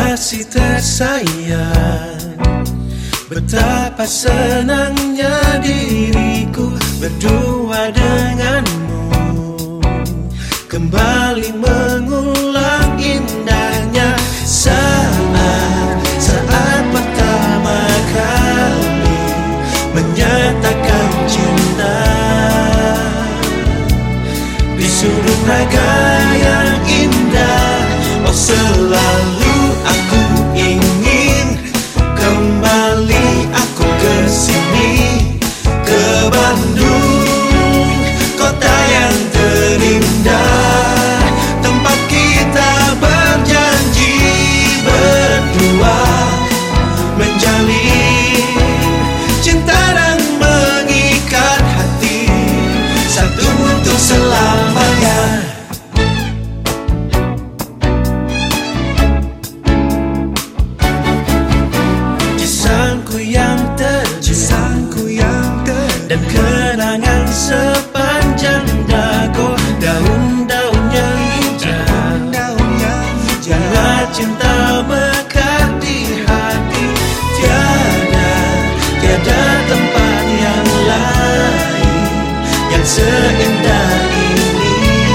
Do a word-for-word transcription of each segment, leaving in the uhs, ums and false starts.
Kekasih tersayang, betapa senangnya diriku berdua denganmu, kembali mengulang indahnya saat saat pertama kali menyatakan cinta. Di sudut raga yang indah, oh selalu aku ingin kembali aku ke sini, ke Bandung, kota yang terindah, tempat kita berjanji berdua, menjalin cinta dan mengikat hati satu untuk selamanya. Dan kenangan sepanjang dago, daun-daunnya hijau, bunga cinta mekar di hati. Tiada, tiada tempat yang lain yang seindah ini.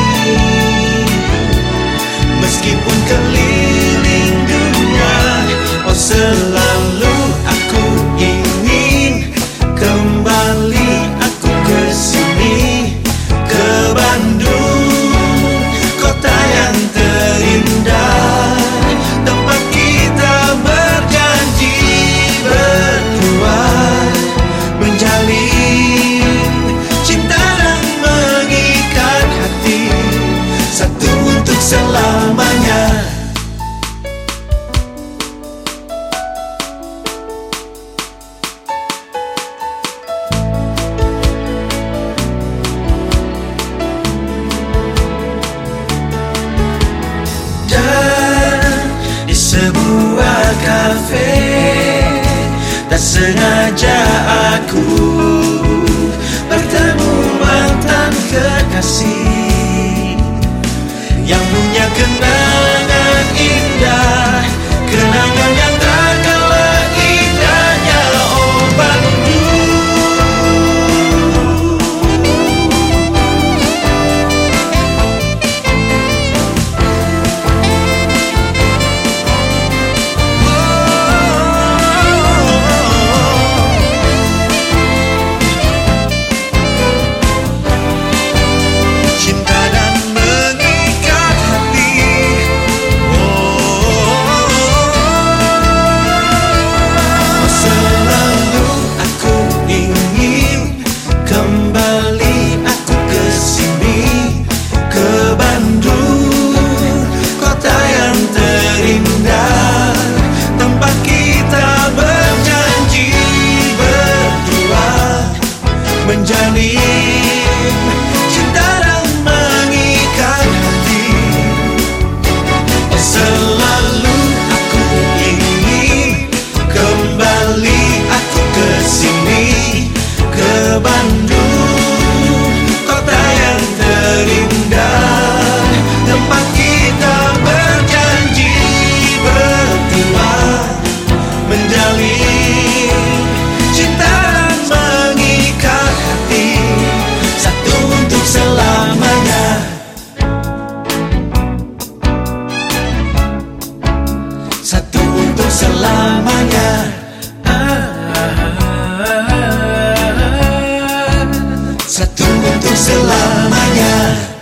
Meskipun keliling dunia, oh selalu aku ingin kembali aku ke sini, ke Bandung, kota yang terindah, tempat kita berjanji berdua, menjalin cinta dan mengikat hati satu untuk selamanya. Sebuah kafe, tak sengaja aku bertemu mantan kekasih yang punya kenangan indah, kenangan yang tak kalah indahnya, oh Bandung. Menjalin cinta dan mengikat hati, oh selalu aku ingin kembali aku ke sini, ke Bandung, kota yang terindah, tempat kita berjanji berdua, menjalin cinta dan mengikat hati satu untuk selamanya. Satu untuk selamanya. Satu untuk selamanya.